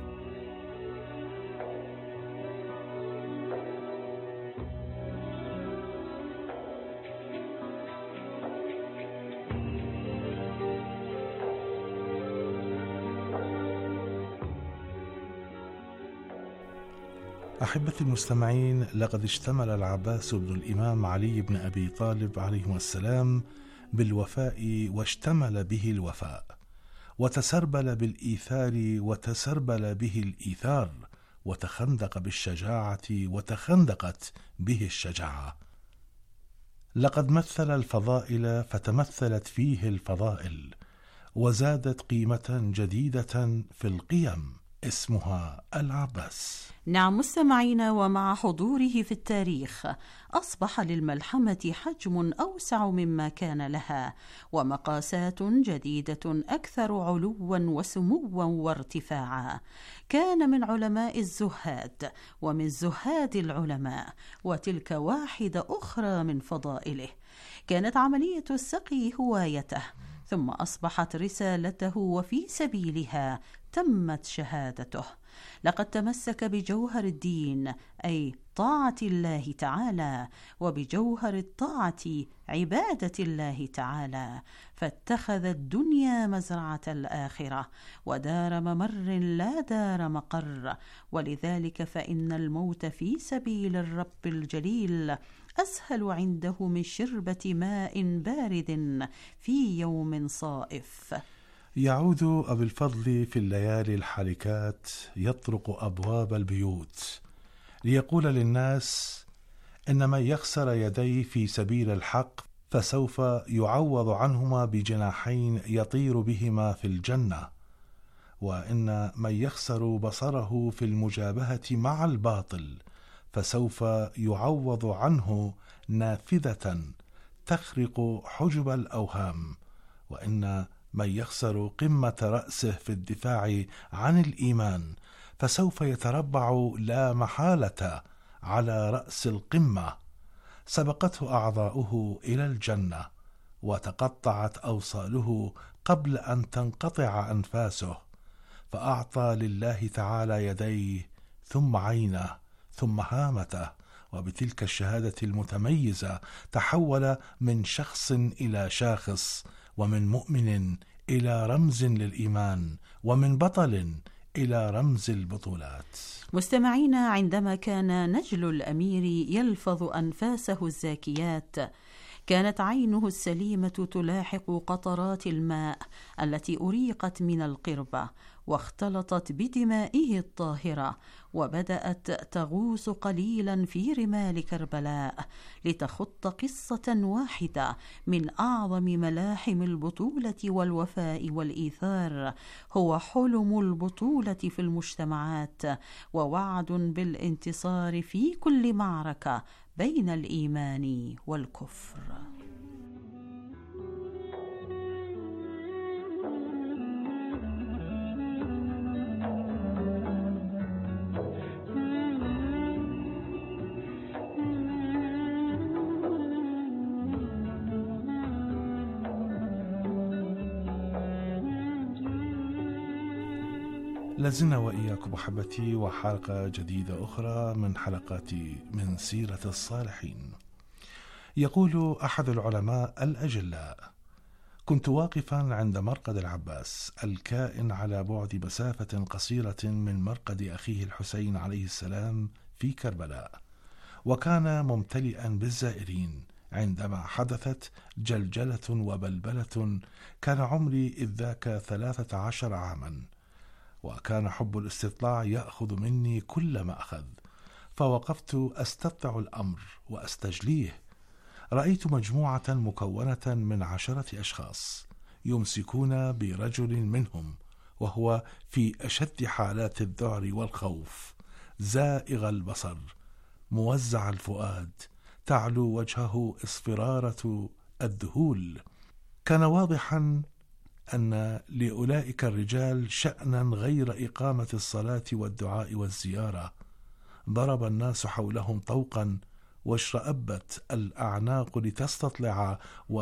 أحبتي المستمعين، لقد اشتمل العباس بن الإمام علي بن أبي طالب عليه السلام بالوفاء، واشتمل به الوفاء، وتسربل بالإيثار وتسربل به الإيثار، وتخندق بالشجاعة وتخندقت به الشجاعة. لقد مثل الفضائل فتمثلت فيه الفضائل، وزادت قيمة جديدة في القيم اسمها العباس. نعم مستمعينا، ومع حضوره في التاريخ أصبح للملحمة حجم أوسع مما كان لها، ومقاسات جديدة أكثر علوا وسموا وارتفاعا. كان من علماء الزهاد، ومن زهاد العلماء، وتلك واحدة أخرى من فضائله. كانت عملية السقي هوايته، ثم أصبحت رسالته، وفي سبيلها تمت شهادته. لقد تمسك بجوهر الدين، أي طاعة الله تعالى، وبجوهر الطاعة عبادة الله تعالى، فاتخذ الدنيا مزرعة الآخرة، ودار ممر لا دار مقر. ولذلك فإن الموت في سبيل الرب الجليل أسهل عنده من شربة ماء بارد في يوم صائف. يعود أبو الفضل في الليالي الحالكات يطرق أبواب البيوت ليقول للناس إن من يخسر يديه في سبيل الحق فسوف يعوض عنهما بجناحين يطير بهما في الجنة، وإن من يخسر بصره في المجابهة مع الباطل فسوف يعوض عنه نافذة تخرق حجب الأوهام. وإن من يخسر قمة رأسه في الدفاع عن الإيمان فسوف يتربع لا محالة على رأس القمة. سبقته أعضاؤه إلى الجنة وتقطعت أوصاله قبل أن تنقطع أنفاسه، فأعطى لله تعالى يديه ثم عينه ثم هامته، وبتلك الشهادة المتميزة تحول من شخص إلى شاخص، ومن مؤمن إلى رمز للإيمان، ومن بطل إلى رمز البطولات. مستمعينا، عندما كان نجل الأمير يلفظ أنفاسه الزاكيات كانت عينه السليمة تلاحق قطرات الماء التي أريقت من القربة واختلطت بدمائه الطاهرة، وبدأت تغوص قليلا في رمال كربلاء لتخط قصة واحدة من أعظم ملاحم البطولة والوفاء والإيثار، هو حلم البطولة في المجتمعات ووعد بالانتصار في كل معركة بين الإيمان والكفر. لازلنا وإياكم أحبتي وحلقة جديدة أخرى من حلقات من سيرة الصالحين. يقول أحد العلماء الأجلاء: كنت واقفا عند مرقد العباس الكائن على بعد مسافة قصيرة من مرقد أخيه الحسين عليه السلام في كربلاء، وكان ممتلئا بالزائرين عندما حدثت جلجلة وبلبلة. كان عمري إذ ذاك ثلاثة عشر عاما، وكان حب الاستطلاع يأخذ مني كل ما أخذ، فوقفت أستطلع الأمر وأستجليه. رأيت مجموعة مكونة من عشرة أشخاص يمسكون برجل منهم وهو في أشد حالات الذعر والخوف، زائغ البصر، موزع الفؤاد، تعلو وجهه اصفرارة الذهول. كان واضحا أن لأولئك الرجال شأنا غير إقامة الصلاة والدعاء والزيارة. ضرب الناس حولهم طوقا، واشرأبت الأعناق لتستطلع،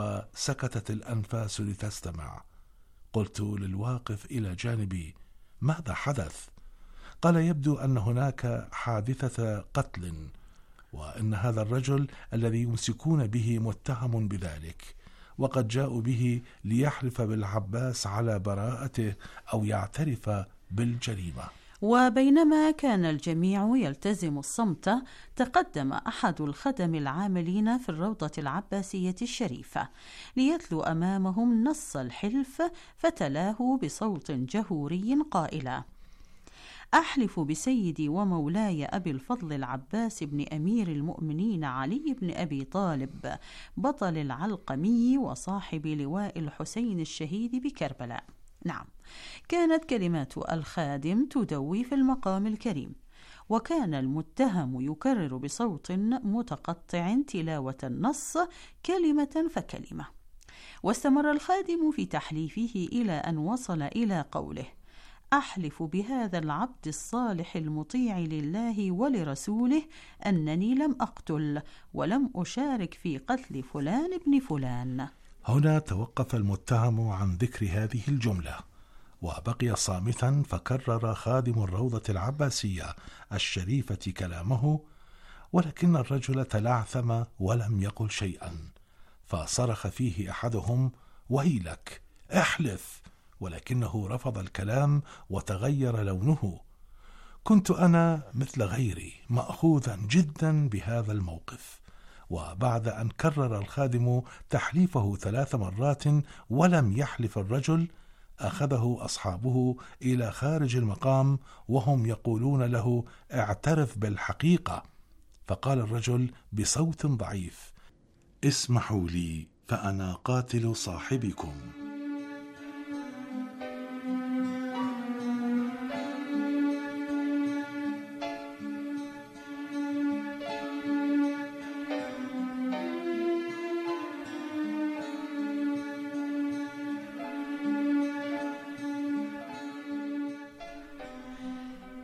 وسكتت الأنفاس لتستمع. قلت للواقف إلى جانبي: ماذا حدث؟ قال: يبدو أن هناك حادثة قتل، وأن هذا الرجل الذي يمسكون به متهم بذلك، وقد جاءوا به ليحلف بالعباس على براءته أو يعترف بالجريمة. وبينما كان الجميع يلتزم الصمت، تقدم أحد الخدم العاملين في الروضة العباسية الشريفة ليتلو أمامهم نص الحلف، فتلاه بصوت جهوري قائلا: أحلف بسيدي ومولاي أبي الفضل العباس بن أمير المؤمنين علي بن أبي طالب بطل العلقمي وصاحب لواء الحسين الشهيد بكربلاء. نعم، كانت كلمات الخادم تدوي في المقام الكريم، وكان المتهم يكرر بصوت متقطع تلاوة النص كلمة فكلمة. واستمر الخادم في تحليفه إلى أن وصل إلى قوله: أحلف بهذا العبد الصالح المطيع لله ولرسوله أنني لم أقتل ولم أشارك في قتل فلان ابن فلان. هنا توقف المتهم عن ذكر هذه الجملة وبقي صامتا، فكرر خادم الروضة العباسية الشريفة كلامه، ولكن الرجل تلعثم ولم يقل شيئا، فصرخ فيه أحدهم: ويلك احلف! ولكنه رفض الكلام وتغير لونه. كنت أنا مثل غيري مأخوذا جدا بهذا الموقف، وبعد أن كرر الخادم تحليفه ثلاث مرات ولم يحلف الرجل، أخذه أصحابه إلى خارج المقام وهم يقولون له: اعترف بالحقيقة. فقال الرجل بصوت ضعيف: اسمحوا لي فأنا قاتل صاحبكم.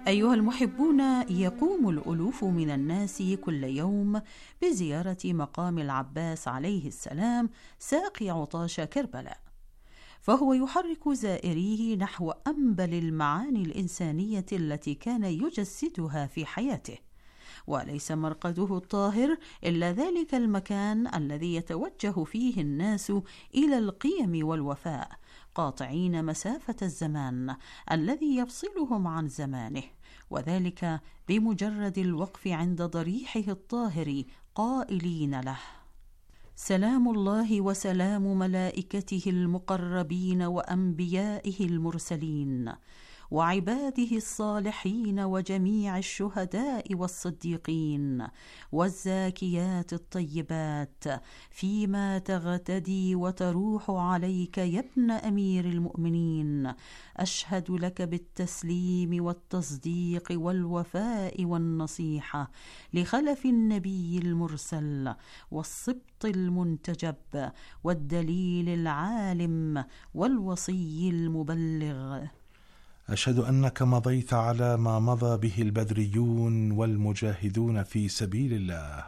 أيها المحبون، يقوم الألوف من الناس كل يوم بزيارة مقام العباس عليه السلام ساقي عطاش كربلاء، فهو يحرك زائريه نحو أنبل المعاني الإنسانية التي كان يجسدها في حياته، وليس مرقده الطاهر إلا ذلك المكان الذي يتوجه فيه الناس إلى القيم والوفاء، قاطعين مسافة الزمان الذي يفصلهم عن زمانه، وذلك بمجرد الوقف عند ضريحه الطاهر قائلين له: سلام الله وسلام ملائكته المقربين وأنبيائه المرسلين وعباده الصالحين وجميع الشهداء والصديقين والزاكيات الطيبات، فيما تغتدي وتروح عليك يا ابن أمير المؤمنين. أشهد لك بالتسليم والتصديق والوفاء والنصيحة لخلف النبي المرسل والسبط المنتجب والدليل العالم والوصي المبلغ. أشهد أنك مضيت على ما مضى به البدريون والمجاهدون في سبيل الله،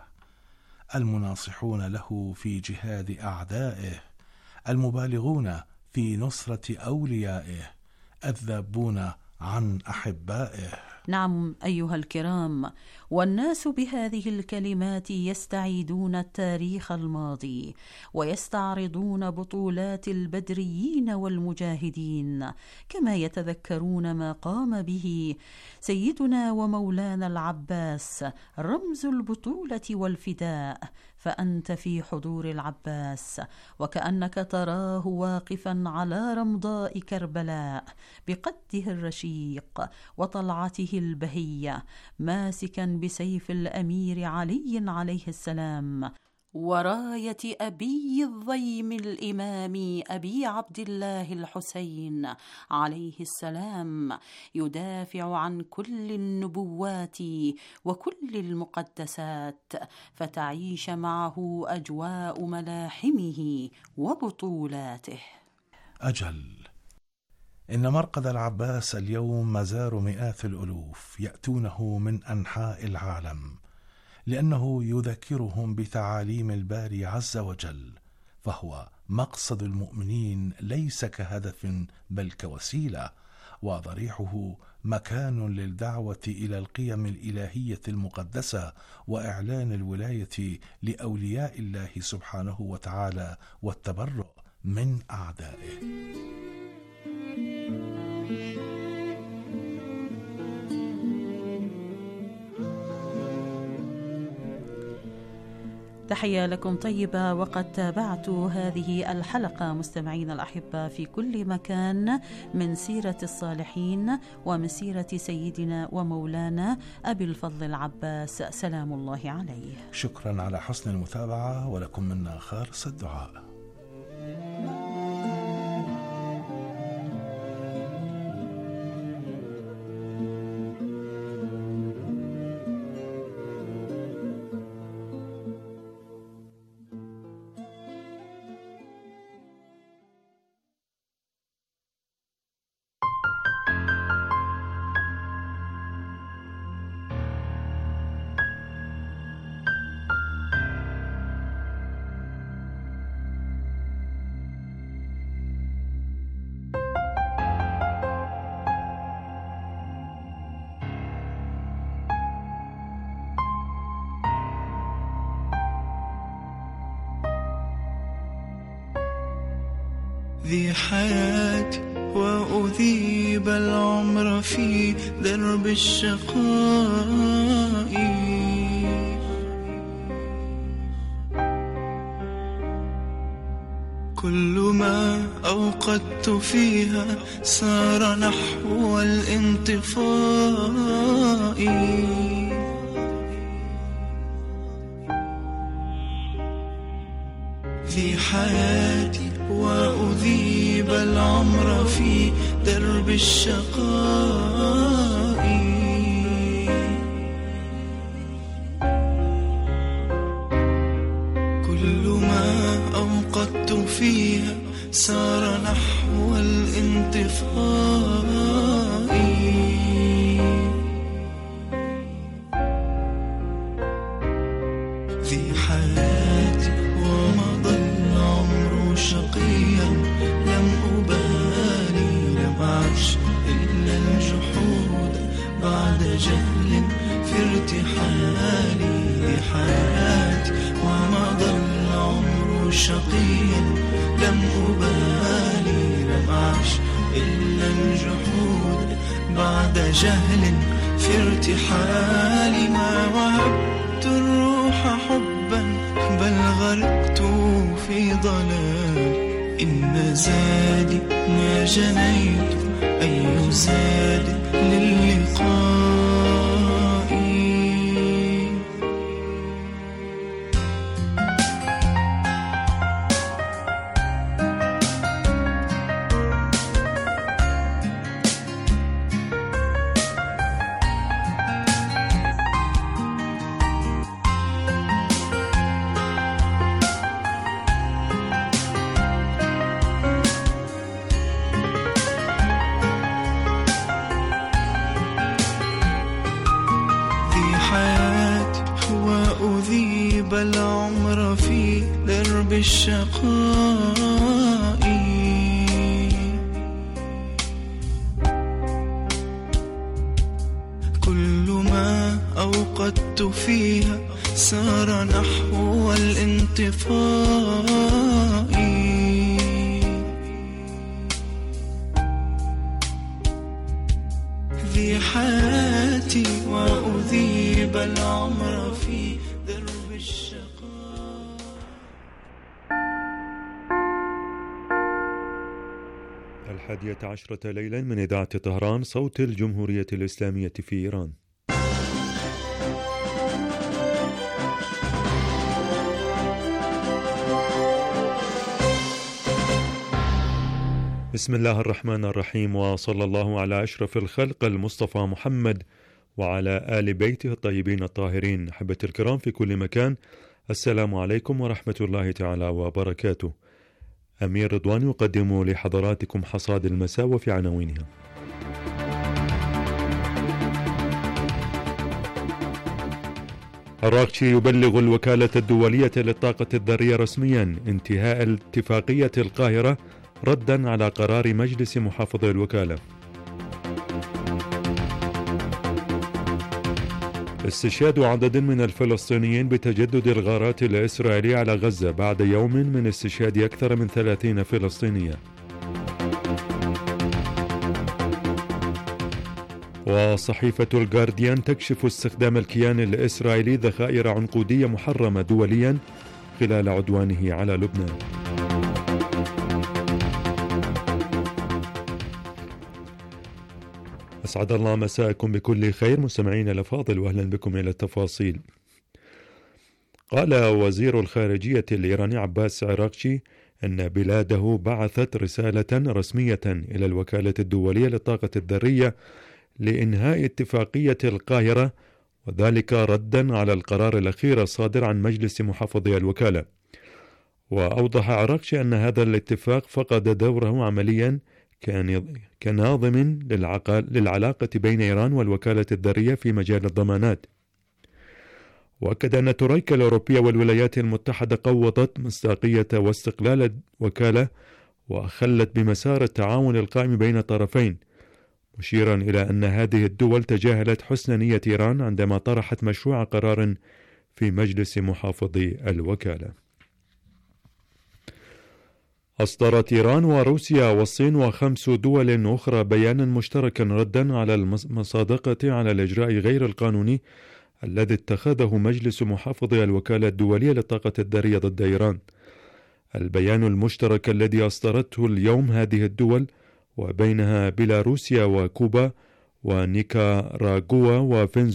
المناصحون له في جهاد أعدائه، المبالغون في نصرة أوليائه، الذابون عن أحبائه. نعم أيها الكرام، والناس بهذه الكلمات يستعيدون التاريخ الماضي ويستعرضون بطولات البدريين والمجاهدين، كما يتذكرون ما قام به سيدنا ومولانا العباس رمز البطولة والفداء. فأنت في حضور العباس وكأنك تراه واقفا على رمضاء كربلاء بقده الرشيق وطلعته البهية، ماسكا بسيف الأمير علي عليه السلام وراية أبي الضيم الإمام أبي عبد الله الحسين عليه السلام، يدافع عن كل النبوات وكل المقدسات، فتعيش معه أجواء ملاحمه وبطولاته. أجل، إن مرقد العباس اليوم مزار مئات الألوف يأتونه من أنحاء العالم، لأنه يذكرهم بتعاليم الباري عز وجل، فهو مقصد المؤمنين ليس كهدف بل كوسيلة، وضريحه مكان للدعوة إلى القيم الإلهية المقدسة وإعلان الولاية لأولياء الله سبحانه وتعالى والتبرؤ من أعدائه. تحية لكم طيبة، وقد تابعت هذه الحلقة مستمعين الأحبة في كل مكان من سيرة الصالحين ومن سيرة سيدنا ومولانا أبي الفضل العباس سلام الله عليه. شكرا على حسن المتابعة، ولكم منا خالص الدعاء. ذي حياتي وأذيب العمر في درب الشقاء، كل ما أوقدت فيها سار نحو الانطفاء. ذي حياتي وأذيب العمر في درب الشقاء، كل ما أوقدت فيها سار نحو الانطفاء. ذي حياتي ومضى العمر شقيا، لم أبالي لم أعش إلا الجحود بعد جهل في ارتحالي. ذي حياتي ومضى العمر شقيا، لم أبالي لم أعش إلا الجحود بعد جهل في ارتحالي. ما وهبت الروح حبا بل غرقت في ضلال، إن زادي ما جنيت أي زاد للقاء. وأذيب العمر في درب الشقاء. كل ما أوقدت فيها سار نحو الانطفاء. ذي حياتي وأذيب العمر في درب الشقاء. الحادية عشرة ليلا من إذاعة طهران، صوت الجمهورية الإسلامية في إيران. بسم الله الرحمن الرحيم، وصلى الله على أشرف الخلق المصطفى محمد وعلى آل بيته الطيبين الطاهرين. أحبة الكرام في كل مكان، السلام عليكم ورحمة الله تعالى وبركاته. أمير رضوان يقدم لحضراتكم حصاد المساء وفي عناوينها. الراكشي يبلغ الوكالة الدولية للطاقة الذرية رسميا انتهاء اتفاقية القاهرة ردا على قرار مجلس محافظي الوكالة. استشهاد عدد من الفلسطينيين بتجدد الغارات الإسرائيلية على غزة بعد يوم من استشهاد أكثر من ثلاثين فلسطينيا. وصحيفة الجارديان تكشف استخدام الكيان الإسرائيلي ذخائر عنقودية محرمة دوليا خلال عدوانه على لبنان. أسعد الله مساءكم بكل خير مستمعين الأفاضل، وأهلا بكم إلى التفاصيل. قال وزير الخارجية الإيراني عباس عراقشي أن بلاده بعثت رسالة رسمية إلى الوكالة الدولية للطاقة الذرية لإنهاء اتفاقية القاهرة، وذلك ردا على القرار الأخير الصادر عن مجلس محافظي الوكالة. وأوضح عراقشي أن هذا الاتفاق فقد دوره عمليا كناظم للعلاقة بين إيران والوكالة الذرية في مجال الضمانات. وأكد أن تركيا الأوروبية والولايات المتحدة قوضت مصداقية واستقلال الوكالة وأخلت بمسار التعاون القائم بين الطرفين، مشيرا إلى أن هذه الدول تجاهلت حسن نية إيران عندما طرحت مشروع قرار في مجلس محافظي الوكالة. أصدرت إيران وروسيا والصين وخمس دول أخرى بيانا مشتركا ردا على المصادقة على الإجراء غير القانوني الذي اتخذه مجلس محافظي الوكالة الدولية للطاقة الذرية ضد إيران. البيان المشترك الذي أصدرته اليوم هذه الدول وبينها بيلاروسيا وكوبا ونيكاراغوا وفنزويلا